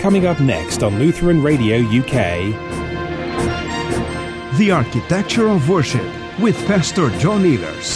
Coming up next on Lutheran Radio UK. The Architecture of Worship with Pastor John Ehlers.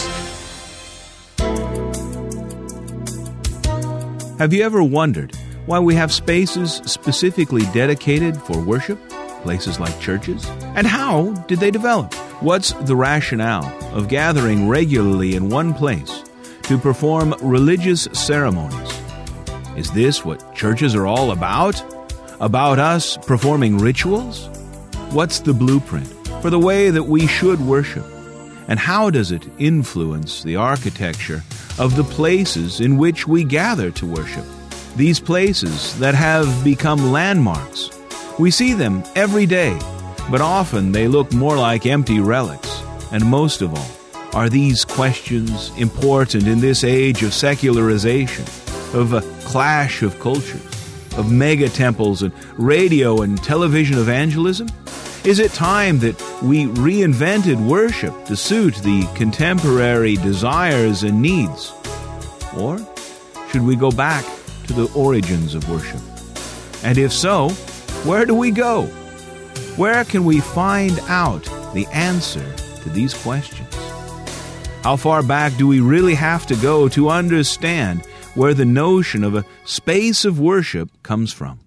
Have you ever wondered why we have spaces specifically dedicated for worship, places like churches? And how did they develop? What's the rationale of gathering regularly in one place to perform religious ceremonies? Is this what churches are all about? About us performing rituals? What's the blueprint for the way that we should worship? And how does it influence the architecture of the places in which we gather to worship? These places that have become landmarks. We see them every day, but often they look more like empty relics. And most of all, are these questions important in this age of secularization, of a clash of cultures, of mega temples and radio and television evangelism? Is it time that we reinvented worship to suit the contemporary desires and needs? Or should we go back to the origins of worship? And if so, where do we go? Where can we find out the answer to these questions? How far back do we really have to go to understand where the notion of a space of worship comes from?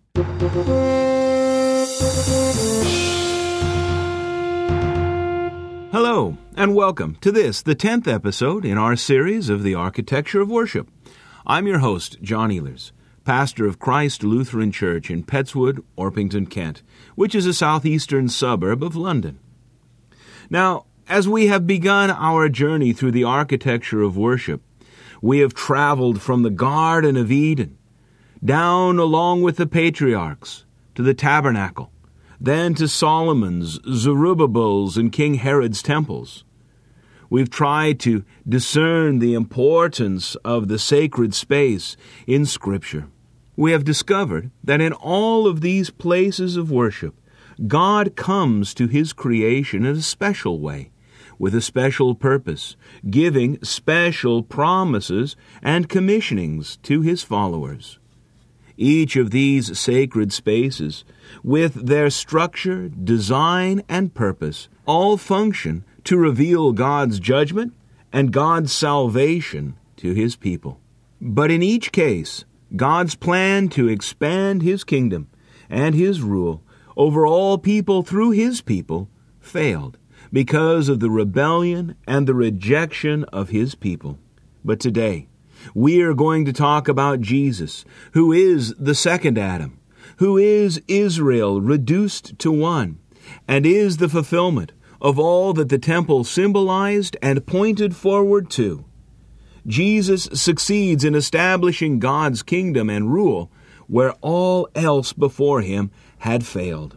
Hello, and welcome to this, the 10th episode in our series of The Architecture of Worship. I'm your host, John Ehlers, pastor of Christ Lutheran Church in Pettswood, Orpington, Kent, which is a southeastern suburb of London. Now, as we have begun our journey through the architecture of worship, we have traveled from the Garden of Eden, down along with the patriarchs, to the tabernacle, then to Solomon's, Zerubbabel's, and King Herod's temples. We've tried to discern the importance of the sacred space in Scripture. We have discovered that in all of these places of worship, God comes to His creation in a special way, with a special purpose, giving special promises and commissionings to His followers. Each of these sacred spaces, with their structure, design, and purpose, all function to reveal God's judgment and God's salvation to His people. But in each case, God's plan to expand His kingdom and His rule over all people through His people failed because of the rebellion and the rejection of His people. But today, we are going to talk about Jesus, who is the second Adam, who is Israel reduced to one, and is the fulfillment of all that the temple symbolized and pointed forward to. Jesus succeeds in establishing God's kingdom and rule where all else before Him had failed.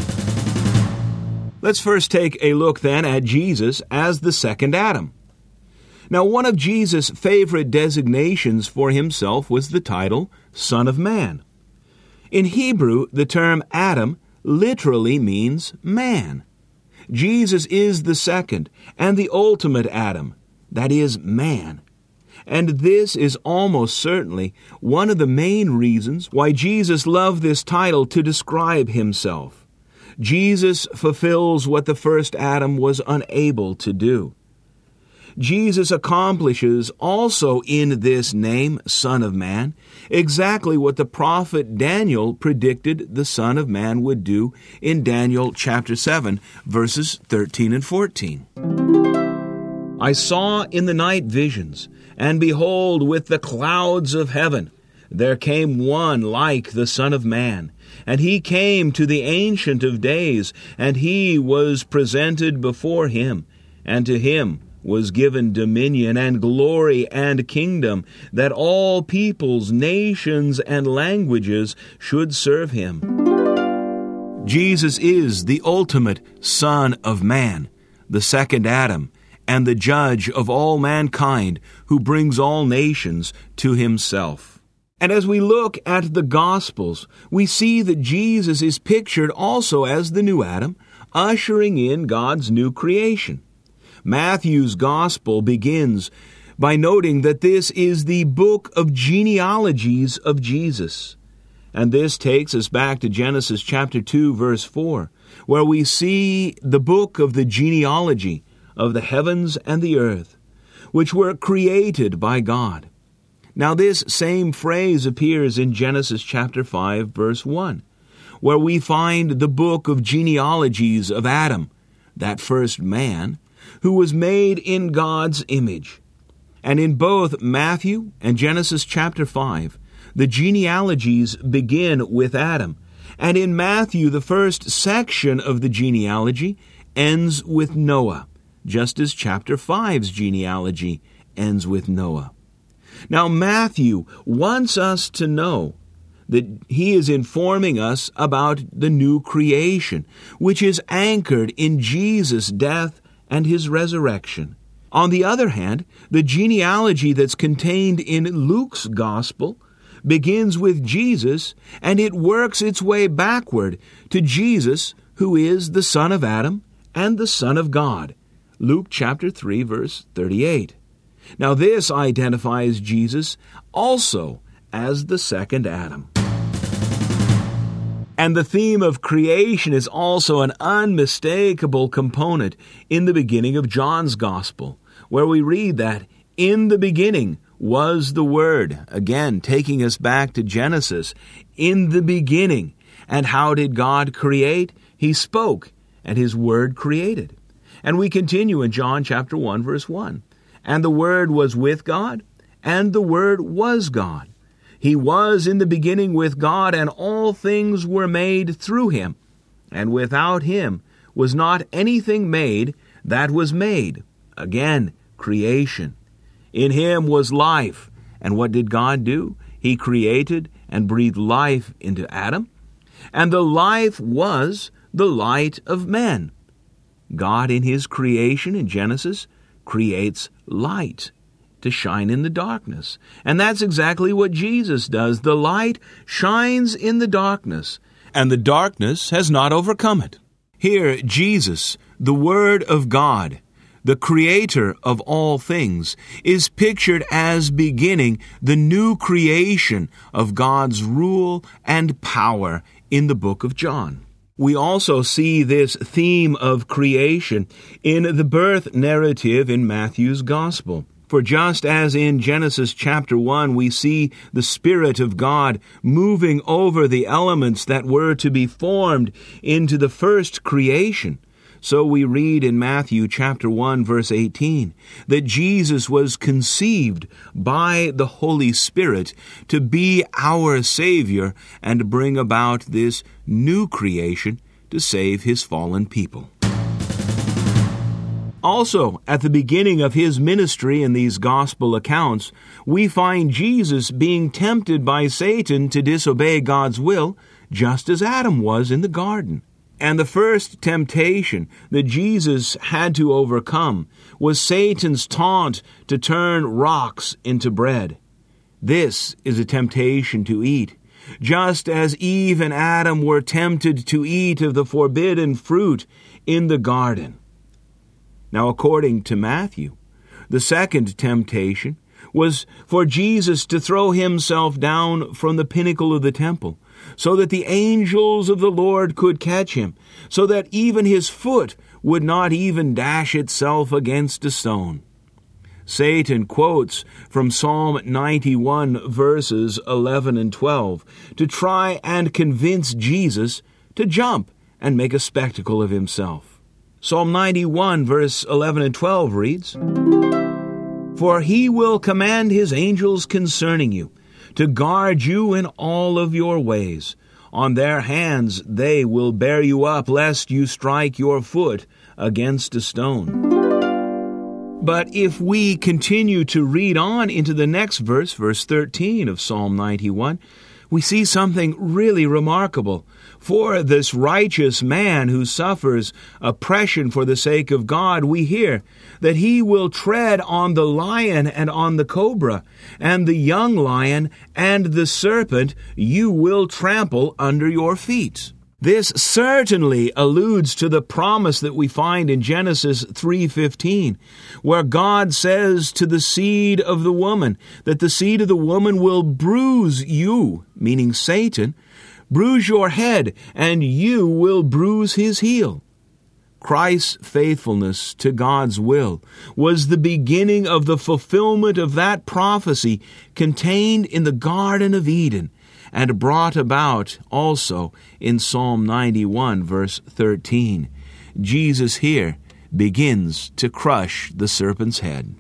Let's first take a look then at Jesus as the second Adam. Now, one of Jesus' favorite designations for Himself was the title Son of Man. In Hebrew, the term Adam literally means man. Jesus is the second and the ultimate Adam, that is, man. And this is almost certainly one of the main reasons why Jesus loved this title to describe Himself. Jesus fulfills what the first Adam was unable to do. Jesus accomplishes also in this name, Son of Man, exactly what the prophet Daniel predicted the Son of Man would do in Daniel chapter 7, verses 13 and 14. I saw in the night visions, and behold, with the clouds of heaven, there came one like the Son of Man. And He came to the Ancient of Days, and He was presented before Him, and to Him was given dominion and glory and kingdom, that all peoples, nations, and languages should serve Him. Jesus is the ultimate Son of Man, the second Adam, and the judge of all mankind, who brings all nations to Himself. And as we look at the Gospels, we see that Jesus is pictured also as the new Adam, ushering in God's new creation. Matthew's Gospel begins by noting that this is the book of genealogies of Jesus. And this takes us back to Genesis chapter 2, verse 4, where we see the book of the genealogy of the heavens and the earth, which were created by God. Now this same phrase appears in Genesis chapter 5, verse 1, where we find the book of genealogies of Adam, that first man, who was made in God's image. And in both Matthew and Genesis chapter 5, the genealogies begin with Adam. And in Matthew, the first section of the genealogy ends with Noah, just as chapter 5's genealogy ends with Noah. Now, Matthew wants us to know that he is informing us about the new creation, which is anchored in Jesus' death and his resurrection. On the other hand, the genealogy that's contained in Luke's gospel begins with Jesus, and it works its way backward to Jesus, who is the son of Adam and the Son of God. Luke chapter 3, verse 38. Now this identifies Jesus also as the second Adam. And the theme of creation is also an unmistakable component in the beginning of John's Gospel, where we read that, "In the beginning was the Word," again taking us back to Genesis. In the beginning. And how did God create? He spoke, and his Word created. And we continue in John chapter 1, verse 1. "And the Word was with God, and the Word was God. He was in the beginning with God, and all things were made through him. And without him was not anything made that was made." Again, creation. "In him was life." And what did God do? He created and breathed life into Adam. "And the life was the light of men." God in his creation in Genesis creates light to shine in the darkness. And that's exactly what Jesus does. The light shines in the darkness, and the darkness has not overcome it. Here, Jesus, the Word of God, the Creator of all things, is pictured as beginning the new creation of God's rule and power in the book of John. We also see this theme of creation in the birth narrative in Matthew's Gospel. For just as in Genesis chapter 1 we see the Spirit of God moving over the elements that were to be formed into the first creation, so we read in Matthew chapter 1 verse 18 that Jesus was conceived by the Holy Spirit to be our Savior and bring about this new creation to save his fallen people. Also, at the beginning of his ministry in these gospel accounts, we find Jesus being tempted by Satan to disobey God's will, just as Adam was in the garden. And the first temptation that Jesus had to overcome was Satan's taunt to turn rocks into bread. This is a temptation to eat, just as Eve and Adam were tempted to eat of the forbidden fruit in the garden. Now, according to Matthew, the second temptation was for Jesus to throw himself down from the pinnacle of the temple, so that the angels of the Lord could catch him, so that even his foot would not even dash itself against a stone. Satan quotes from Psalm 91, verses 11 and 12, to try and convince Jesus to jump and make a spectacle of himself. Psalm 91, verse 11 and 12 reads, "For he will command his angels concerning you, to guard you in all of your ways. On their hands they will bear you up, lest you strike your foot against a stone." But if we continue to read on into the next verse, verse 13 of Psalm 91, we see something really remarkable. For this righteous man who suffers oppression for the sake of God, we hear that he will tread on the lion and on the cobra, and the young lion and the serpent you will trample under your feet. This certainly alludes to the promise that we find in Genesis 3:15, where God says to the seed of the woman that the seed of the woman will bruise you, meaning Satan, bruise your head, and you will bruise his heel. Christ's faithfulness to God's will was the beginning of the fulfillment of that prophecy contained in the Garden of Eden, and brought about also in Psalm 91, verse 13. Jesus here begins to crush the serpent's head.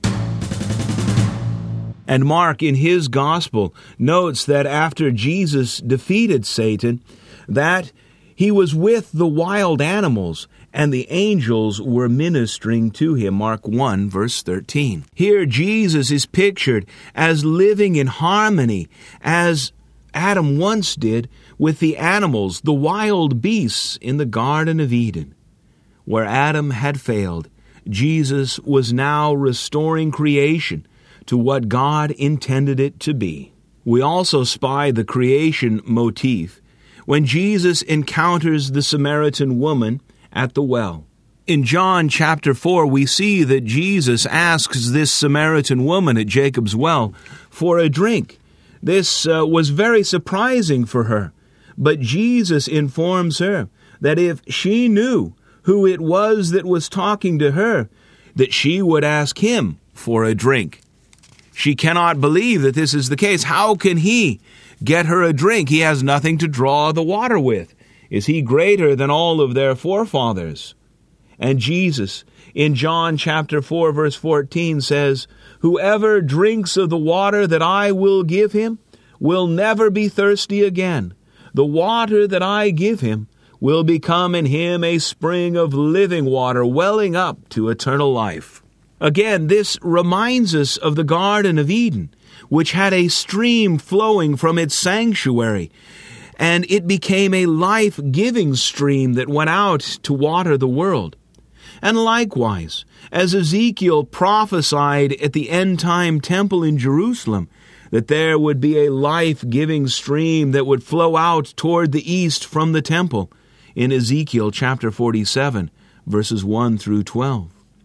And Mark, in his gospel, notes that after Jesus defeated Satan, that he was with the wild animals, and the angels were ministering to him. Mark 1, verse 13. Here Jesus is pictured as living in harmony, as Adam once did with the animals, the wild beasts in the Garden of Eden. Where Adam had failed, Jesus was now restoring creation to what God intended it to be. We also spy the creation motif when Jesus encounters the Samaritan woman at the well. In John chapter 4, we see that Jesus asks this Samaritan woman at Jacob's well for a drink. This was very surprising for her, but Jesus informs her that if she knew who it was that was talking to her, that she would ask him for a drink. She cannot believe that this is the case. How can he get her a drink? He has nothing to draw the water with. Is he greater than all of their forefathers? And Jesus, in John chapter 4, verse 14, says, "Whoever drinks of the water that I will give him will never be thirsty again. The water that I give him will become in him a spring of living water, welling up to eternal life." Again, this reminds us of the Garden of Eden, which had a stream flowing from its sanctuary, and it became a life-giving stream that went out to water the world. And likewise, as Ezekiel prophesied at the end-time temple in Jerusalem, that there would be a life-giving stream that would flow out toward the east from the temple, in Ezekiel chapter 47, verses 1 through 12.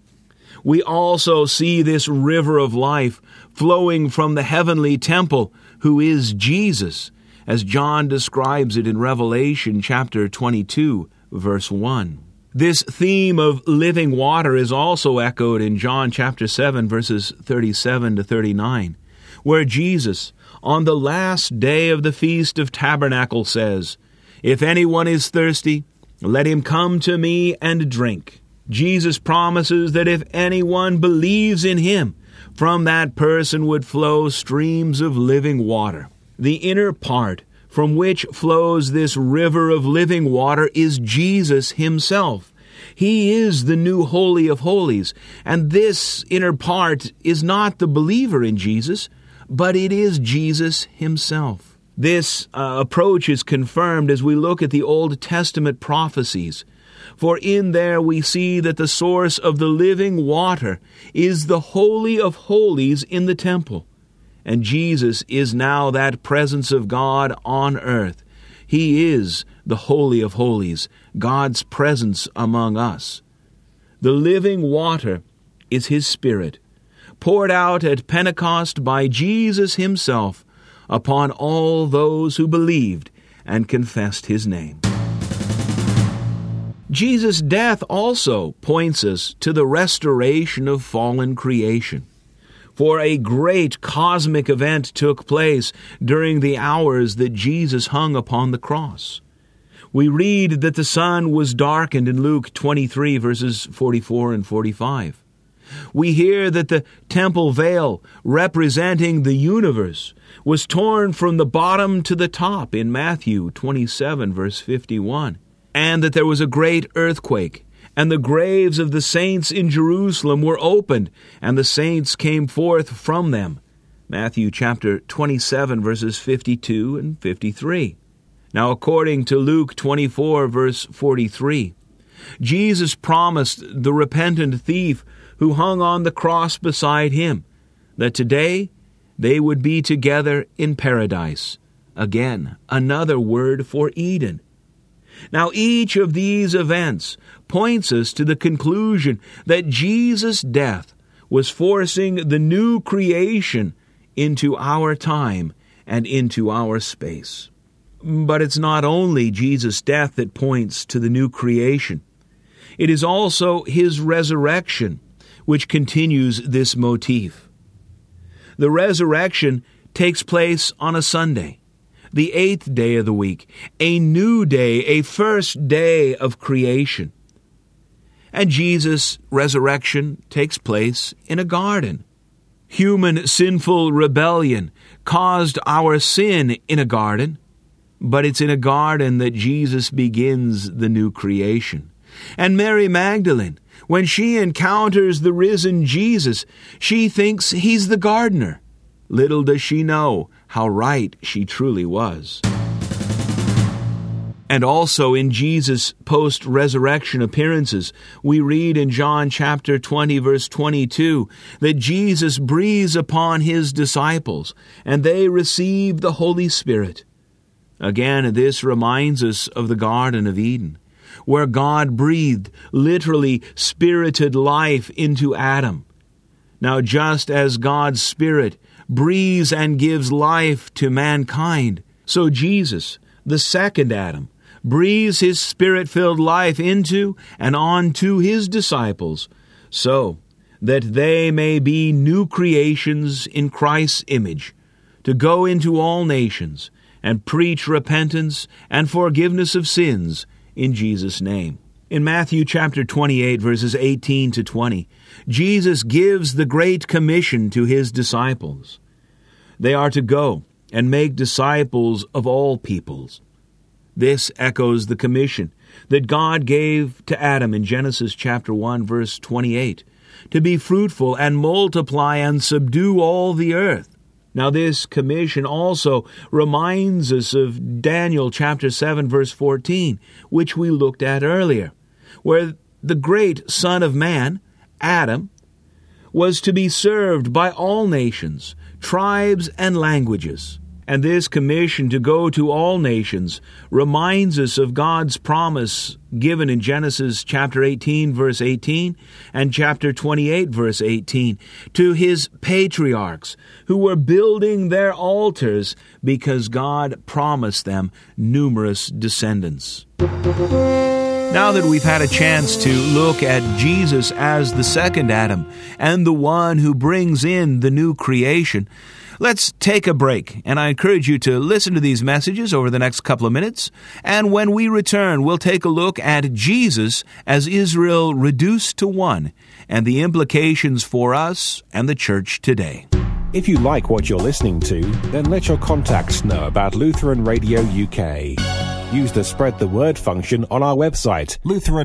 We also see this river of life flowing from the heavenly temple, who is Jesus, as John describes it in Revelation chapter 22, verse 1. This theme of living water is also echoed in John chapter 7, verses 37 to 39, where Jesus, on the last day of the Feast of Tabernacles, says, "If anyone is thirsty, let him come to me and drink." Jesus promises that if anyone believes in him, from that person would flow streams of living water. The inner part from which flows this river of living water is Jesus himself. He is the new Holy of Holies, and this inner part is not the believer in Jesus, but it is Jesus himself. This approach is confirmed as we look at the Old Testament prophecies, for in there we see that the source of the living water is the Holy of Holies in the temple. And Jesus is now that presence of God on earth. He is the Holy of Holies, God's presence among us. The living water is His Spirit, poured out at Pentecost by Jesus Himself upon all those who believed and confessed His name. Jesus' death also points us to the restoration of fallen creation. For a great cosmic event took place during the hours that Jesus hung upon the cross. We read that the sun was darkened in Luke 23, verses 44 and 45. We hear that the temple veil, representing the universe, was torn from the bottom to the top in Matthew 27, verse 51, and that there was a great earthquake, and the graves of the saints in Jerusalem were opened, and the saints came forth from them. Matthew chapter 27, verses 52 and 53. Now, according to Luke 24, verse 43, Jesus promised the repentant thief who hung on the cross beside him that today they would be together in paradise. Again, another word for Eden. Now, each of these events points us to the conclusion that Jesus' death was forcing the new creation into our time and into our space. But it's not only Jesus' death that points to the new creation. It is also his resurrection which continues this motif. The resurrection takes place on a Sunday, the 8th day of the week, a new day, a first day of creation. And Jesus' resurrection takes place in a garden. Human sinful rebellion caused our sin in a garden, but it's in a garden that Jesus begins the new creation. And Mary Magdalene, when she encounters the risen Jesus, she thinks he's the gardener. Little does she know how right she truly was. And also in Jesus' post-resurrection appearances, we read in John chapter 20, verse 22, that Jesus breathes upon his disciples, and they receive the Holy Spirit. Again, this reminds us of the Garden of Eden, where God breathed, literally spirited life into Adam. Now, just as God's Spirit breathes and gives life to mankind, so Jesus, the second Adam, breathes his Spirit-filled life into and onto his disciples, so that they may be new creations in Christ's image, to go into all nations and preach repentance and forgiveness of sins in Jesus' name. In Matthew chapter 28, verses 18 to 20, Jesus gives the Great Commission to his disciples. They are to go and make disciples of all peoples. This echoes the commission that God gave to Adam in Genesis chapter 1, verse 28, to be fruitful and multiply and subdue all the earth. Now, this commission also reminds us of Daniel chapter 7, verse 14, which we looked at earlier, where the great Son of Man, Adam, was to be served by all nations, tribes, and languages. And this commission to go to all nations reminds us of God's promise given in Genesis chapter 18, verse 18, and chapter 28, verse 18, to his patriarchs who were building their altars because God promised them numerous descendants. Now that we've had a chance to look at Jesus as the second Adam and the one who brings in the new creation, let's take a break, and I encourage you to listen to these messages over the next couple of minutes. And when we return, we'll take a look at Jesus as Israel reduced to one and the implications for us and the church today. If you like what you're listening to, then let your contacts know about Lutheran Radio UK. Use the Spread the Word function on our website,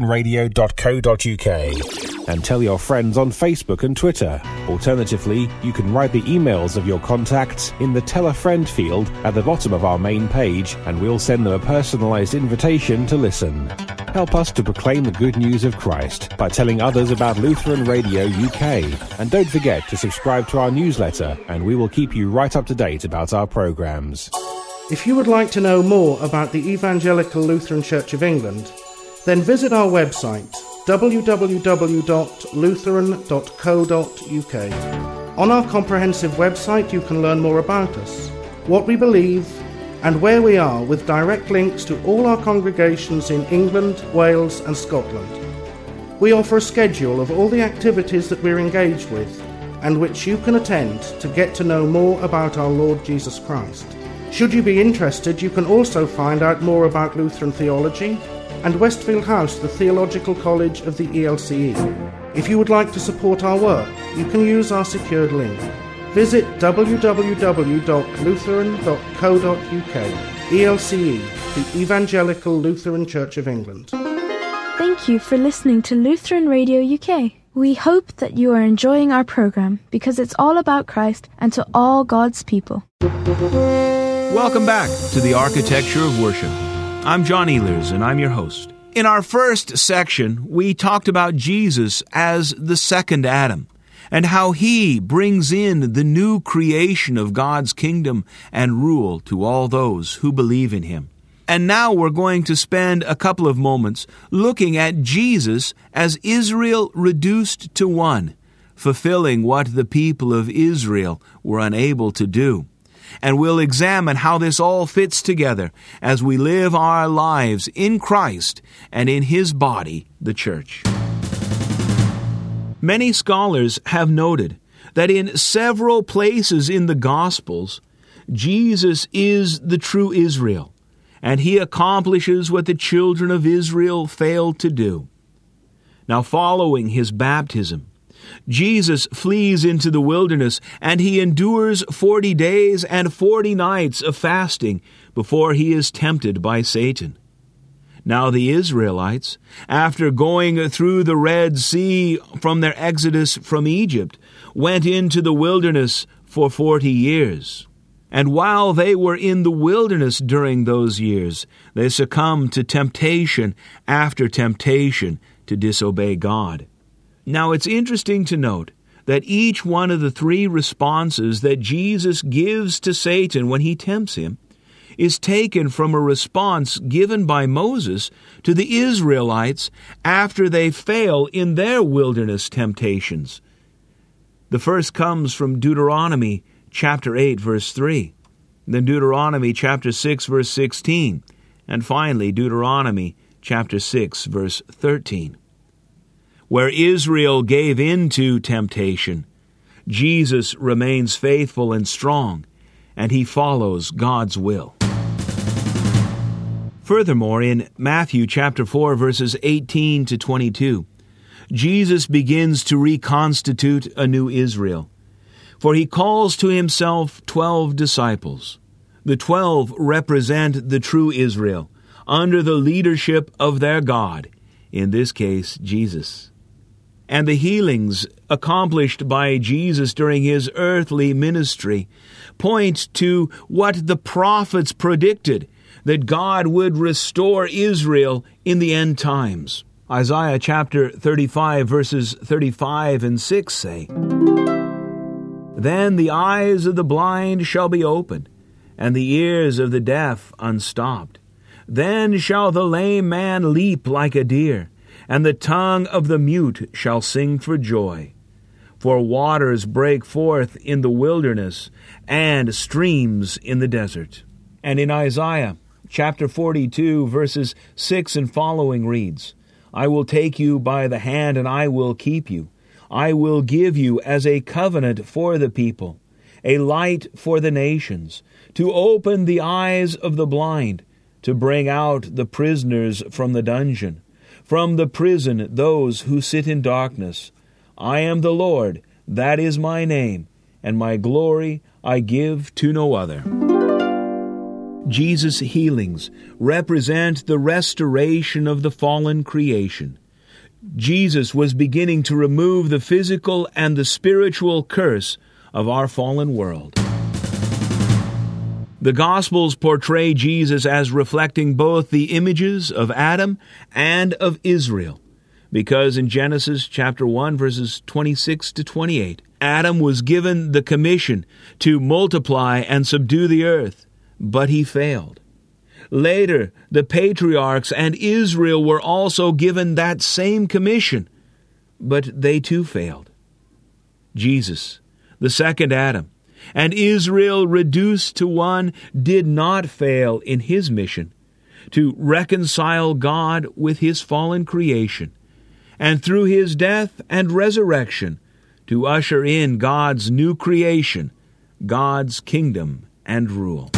lutheranradio.co.uk, and tell your friends on Facebook and Twitter. Alternatively, you can write the emails of your contacts in the Tell a Friend field at the bottom of our main page, and we'll send them a personalized invitation to listen. Help us to proclaim the good news of Christ by telling others about Lutheran Radio UK. And don't forget to subscribe to our newsletter, and we will keep you right up to date about our programs. If you would like to know more about the Evangelical Lutheran Church of England, then visit our website www.lutheran.co.uk. On our comprehensive website you can learn more about us, what we believe, and where we are, with direct links to all our congregations in England, Wales and Scotland. We offer a schedule of all the activities that we're engaged with and which you can attend to get to know more about our Lord Jesus Christ. Should you be interested, you can also find out more about Lutheran theology and Westfield House, the theological college of the ELCE. If you would like to support our work, you can use our secured link. Visit www.lutheran.co.uk. ELCE, the Evangelical Lutheran Church of England. Thank you for listening to Lutheran Radio UK. We hope that you are enjoying our program because it's all about Christ and to all God's people. Welcome back to the Architecture of Worship. I'm John Ehlers, and I'm your host. In our first section, we talked about Jesus as the second Adam, and how he brings in the new creation of God's kingdom and rule to all those who believe in him. And now we're going to spend a couple of moments looking at Jesus as Israel reduced to one, fulfilling what the people of Israel were unable to do. And we'll examine how this all fits together as we live our lives in Christ and in His body, the church. Many scholars have noted that in several places in the Gospels, Jesus is the true Israel, and He accomplishes what the children of Israel failed to do. Now, following His baptism, Jesus flees into the wilderness, and He endures 40 days and 40 nights of fasting before He is tempted by Satan. Now the Israelites, after going through the Red Sea from their exodus from Egypt, went into the wilderness for 40 years. And while they were in the wilderness during those years, they succumbed to temptation after temptation to disobey God. Now, it's interesting to note that each one of the three responses that Jesus gives to Satan when he tempts him is taken from a response given by Moses to the Israelites after they fail in their wilderness temptations. The first comes from Deuteronomy chapter 8, verse 3, then Deuteronomy chapter 6, verse 16, and finally Deuteronomy chapter 6, verse 13. Where Israel gave in to temptation, Jesus remains faithful and strong, and He follows God's will. Furthermore, in Matthew chapter 4, verses 18 to 22, Jesus begins to reconstitute a new Israel. For He calls to Himself 12 disciples. The 12 represent the true Israel, under the leadership of their God, in this case, Jesus. And the healings accomplished by Jesus during His earthly ministry point to what the prophets predicted, that God would restore Israel in the end times. Isaiah chapter 35, verses 35 and 6 say, "Then the eyes of the blind shall be opened, and the ears of the deaf unstopped. Then shall the lame man leap like a deer, and the tongue of the mute shall sing for joy. For waters break forth in the wilderness, and streams in the desert." And in Isaiah chapter 42, verses 6 and following reads, "I will take you by the hand, and I will keep you. I will give you as a covenant for the people, a light for the nations, to open the eyes of the blind, to bring out the prisoners from the dungeon, from the prison those who sit in darkness. I am the Lord, that is my name, and my glory I give to no other." Jesus' healings represent the restoration of the fallen creation. Jesus was beginning to remove the physical and the spiritual curse of our fallen world. The Gospels portray Jesus as reflecting both the images of Adam and of Israel, because in Genesis chapter 1, verses 26 to 28, Adam was given the commission to multiply and subdue the earth, but he failed. Later, the patriarchs and Israel were also given that same commission, but they too failed. Jesus, the second Adam, and Israel reduced to one, did not fail in His mission to reconcile God with His fallen creation, and through His death and resurrection to usher in God's new creation, God's kingdom and rule.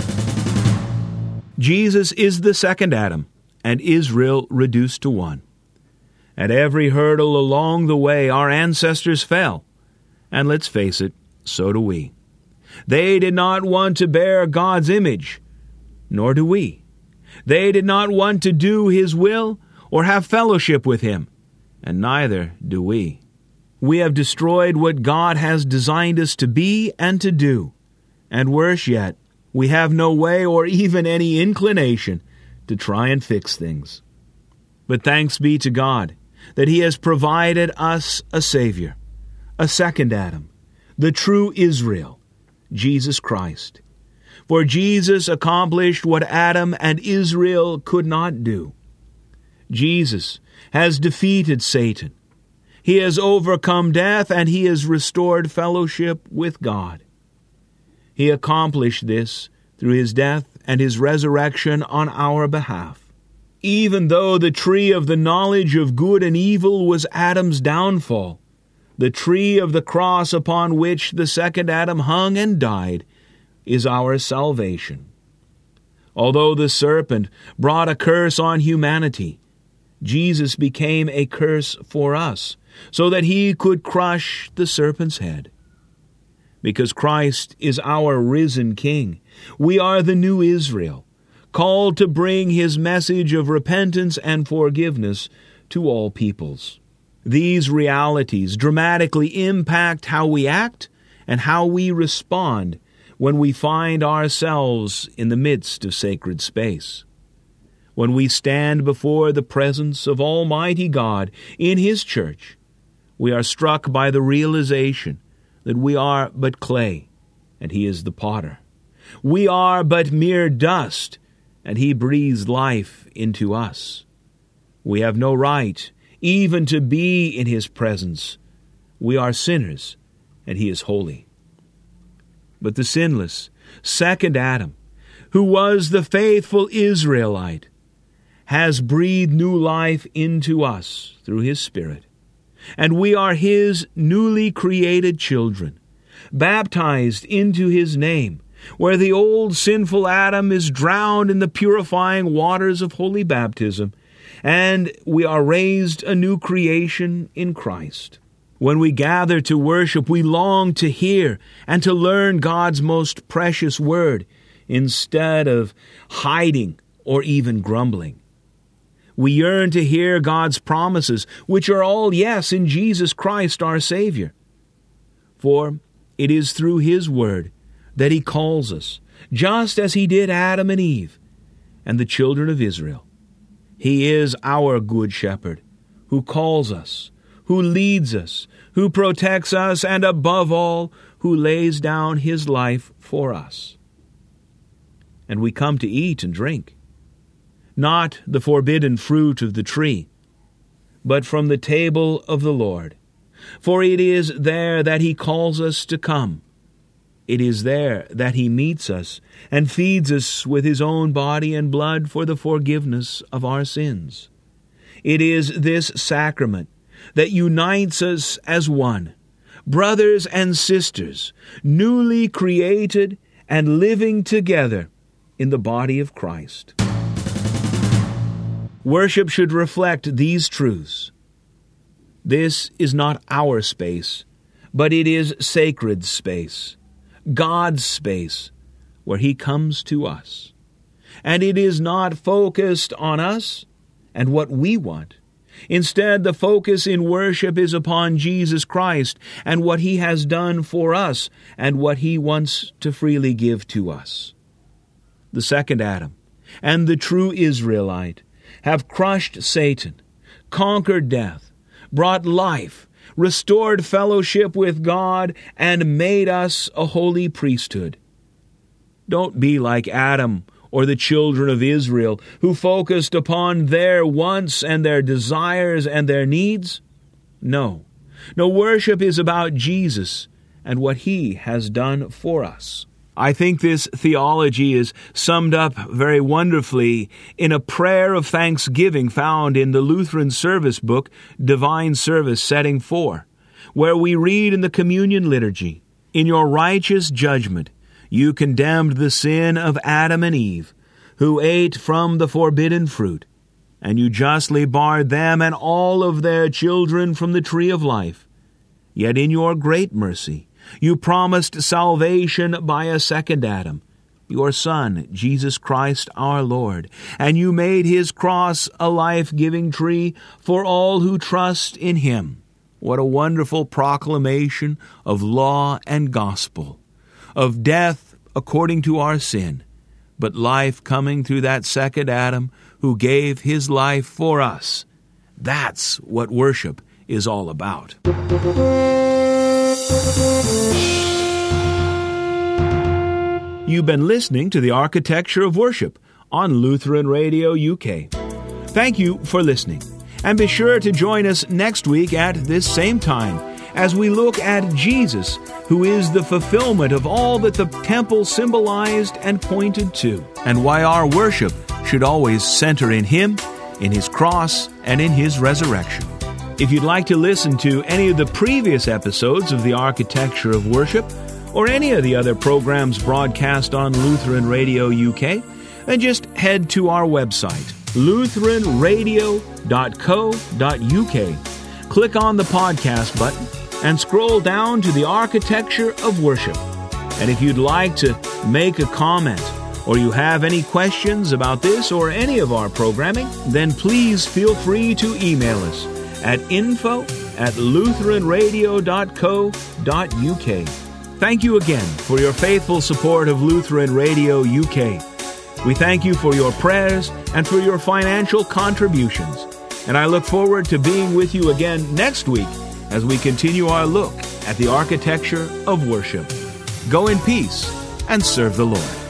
Jesus is the second Adam, and Israel reduced to one. At every hurdle along the way, our ancestors fell, and let's face it, so do we. They did not want to bear God's image, nor do we. They did not want to do His will or have fellowship with Him, and neither do we. We have destroyed what God has designed us to be and to do, and worse yet, we have no way or even any inclination to try and fix things. But thanks be to God that He has provided us a Savior, a second Adam, the true Israel, Jesus Christ. For Jesus accomplished what Adam and Israel could not do. Jesus has defeated Satan. He has overcome death, and he has restored fellowship with God. He accomplished this through his death and his resurrection on our behalf. Even though the tree of the knowledge of good and evil was Adam's downfall, the tree of the cross upon which the second Adam hung and died is our salvation. Although the serpent brought a curse on humanity, Jesus became a curse for us, so that he could crush the serpent's head. Because Christ is our risen King, we are the new Israel, called to bring his message of repentance and forgiveness to all peoples. These realities dramatically impact how we act and how we respond when we find ourselves in the midst of sacred space. When we stand before the presence of Almighty God in his church, we are struck by the realization that we are but clay, and he is the potter. We are but mere dust, and he breathes life into us. We have no right even to be in his presence. We are sinners, and he is holy. But the sinless second Adam, who was the faithful Israelite, has breathed new life into us through his Spirit. And we are his newly created children, baptized into his name, where the old sinful Adam is drowned in the purifying waters of holy baptism, and we are raised a new creation in Christ. When we gather to worship, we long to hear and to learn God's most precious word instead of hiding or even grumbling. We yearn to hear God's promises, which are all yes in Jesus Christ our Savior. For it is through his word that he calls us, just as he did Adam and Eve and the children of Israel. He is our good shepherd, who calls us, who leads us, who protects us, and above all, who lays down his life for us. And we come to eat and drink, not the forbidden fruit of the tree, but from the table of the Lord. For it is there that he calls us to come. It is there that he meets us and feeds us with his own body and blood for the forgiveness of our sins. It is this sacrament that unites us as one, brothers and sisters, newly created and living together in the body of Christ. Worship should reflect these truths. This is not our space, but it is sacred space, God's space, where he comes to us. And it is not focused on us and what we want. Instead, the focus in worship is upon Jesus Christ and what he has done for us and what he wants to freely give to us. The second Adam and the true Israelite have crushed Satan, conquered death, brought life, restored fellowship with God, and made us a holy priesthood. Don't be like Adam or the children of Israel, who focused upon their wants and their desires and their needs. No, worship is about Jesus and what he has done for us. I think this theology is summed up very wonderfully in a prayer of thanksgiving found in the Lutheran service book, Divine Service Setting 4, where we read in the communion liturgy, "In your righteous judgment, you condemned the sin of Adam and Eve, who ate from the forbidden fruit, and you justly barred them and all of their children from the tree of life. Yet in your great mercy, you promised salvation by a second Adam, your Son, Jesus Christ our Lord, and you made his cross a life-giving tree for all who trust in him." What a wonderful proclamation of law and gospel, of death according to our sin, but life coming through that second Adam who gave his life for us. That's what worship is all about. You've been listening to the Architecture of Worship on Lutheran Radio UK. Thank you for listening, and be sure to join us next week at this same time as we look at Jesus, who is the fulfillment of all that the temple symbolized and pointed to, and why our worship should always center in Him, in His cross, and in His resurrection. If you'd like to listen to any of the previous episodes of the Architecture of Worship, or any of the other programs broadcast on Lutheran Radio UK, then just head to our website, lutheranradio.co.uk. Click on the podcast button and scroll down to the Architecture of Worship. And if you'd like to make a comment, or you have any questions about this or any of our programming, then please feel free to email us at info@lutheranradio.co.uk. Thank you again for your faithful support of Lutheran Radio UK. We thank you for your prayers and for your financial contributions. And I look forward to being with you again next week as we continue our look at the Architecture of Worship. Go in peace and serve the Lord.